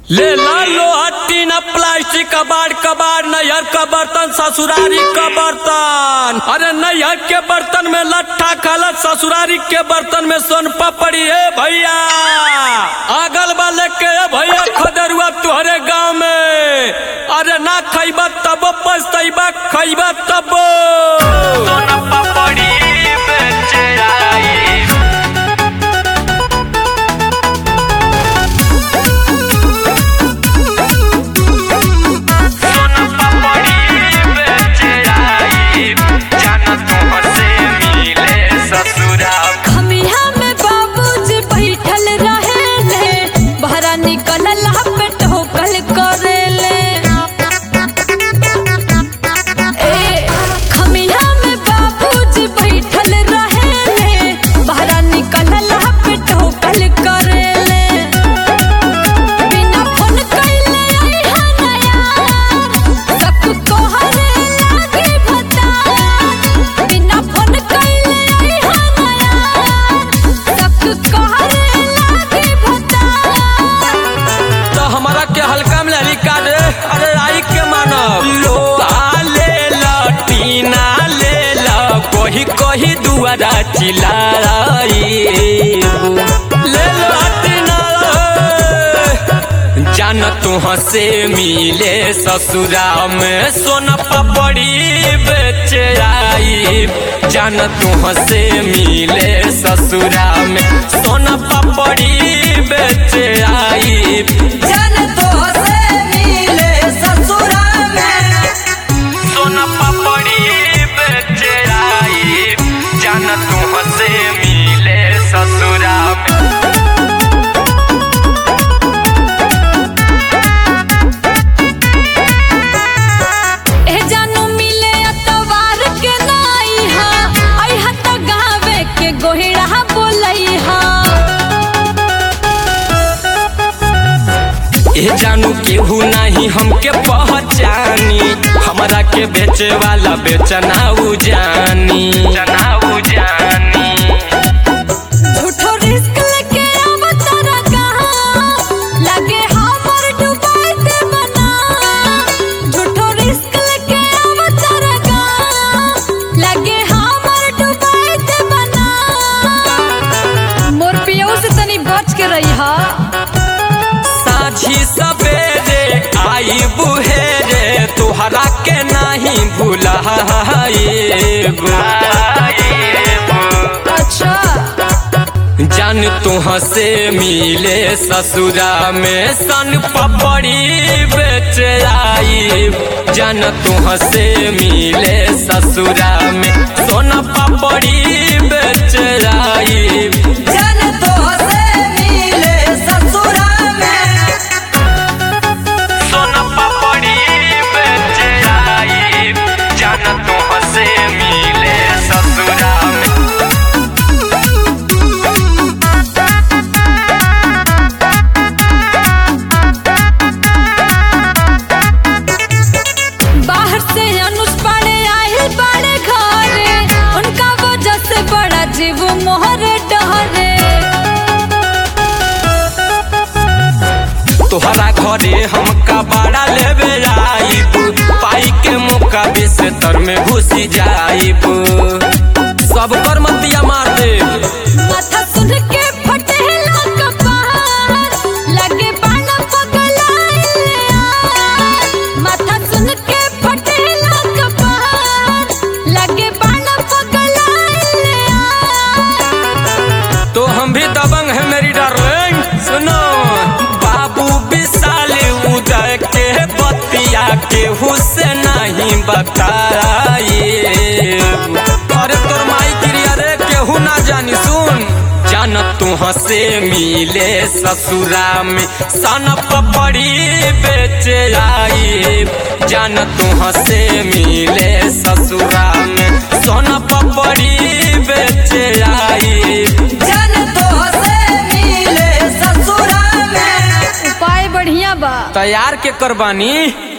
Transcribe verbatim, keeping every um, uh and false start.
ले ला लोहा टीना प्लास्टिक कबाड़ कबाड़ नैहर का बर्तन ससुरारी का बर्तन। अरे नैहर के बर्तन में लट्ठा खलत ससुरारी के बर्तन में सोन पपड़ी है भैया। आगल वाले के भैया खदरुआ तुहरे गाँव में। अरे ना खैबा तब पछतैबा खैबा तब सोन पपड़ी बेचे आई। अरे आई के मानव लोहा ले ला टीना ले ला कोही कोही दुआरा चिल्लाई ले ला टीना जान तुह से मिले ससुरा में सोना पपड़ी बेचे आई। जान तुह से मिले ससुरा में सोना पपड़ी बेचे आई। जान तुह से सोना पपड़ी बेचे आई। जान तुह से मिले ससुरा में। ए जानू मिले अतवार के नाई हा आई हा त गावे के गोहिड़ा बोलई हा। ए जानू केहू नहीं हमके पहचानी हमरा के बेचे वाला बेचना उ जानी जनाऊ जानी। झूठो रिस्क लेके अवतार कहां लगे हमर डुबाई दे बना। झूठो रिस्क लेके अवतार कहां लगे हमर डुबाई दे बना। मोर पियो से तनी बच के रही हा। साझी सवेरे आई बुहेरे तुहरा के नहीं भुलाएब। अच्छा जान तुह से मिले ससुरा में सन पपड़ी बेचे आई। जान तुह से मिले ससुरा में सोना पपड़ी बेचे आई। जान तुह से मिले ससुरा में सोना पपड़ी बेचे आई। जान तुह से मिले ससुरा में। बाहर से अनुस पड़े आए बड़े घरे उनका वजह से बड़ा जीव मोहरे डहरे। तोहरा घरे हमका बड़ा लेवे आईब पाई के मौका बेसतर में घुसी जाइब। सब पर मतिया मार दे माथा सुन के फटेला कपार लगे बाना पगलाइले यार। माथा सुन के फटेला कपार लगे बाना पगलाइले यार। तो हम भी दबंग है मेरी डार्लिंग। सुनो बाबू विशाल उदय के बतिया के हुसे नहीं बताइए। अरे तोर माई क्रिया रे केहू ना जानी सुन। जान तुह से मिले ससुरा में सन पपड़ी बेचे आई। जान तुह से मिले ससुरा में सोना पपड़ी बेचे आई। जान तुह से मिले ससुरा में। उपाय बढ़िया बा तैयार के करबानी।